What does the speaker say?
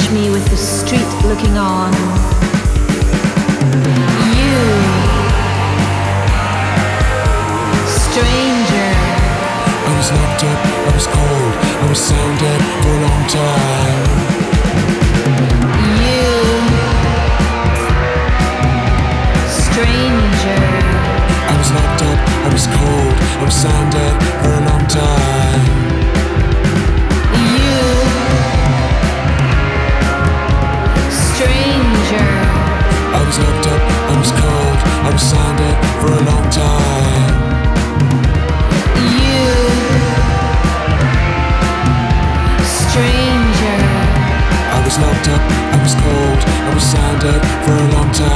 catch me with the street looking on. You, stranger. I was locked up, I was cold, I was sound dead for a long time. You, stranger. I was locked up, I was cold, I was sound dead for a long time. You, stranger. I was locked up, I was cold, I was sound dead for a long time. You, stranger. I was locked up, I was cold, I was sound dead for a long time.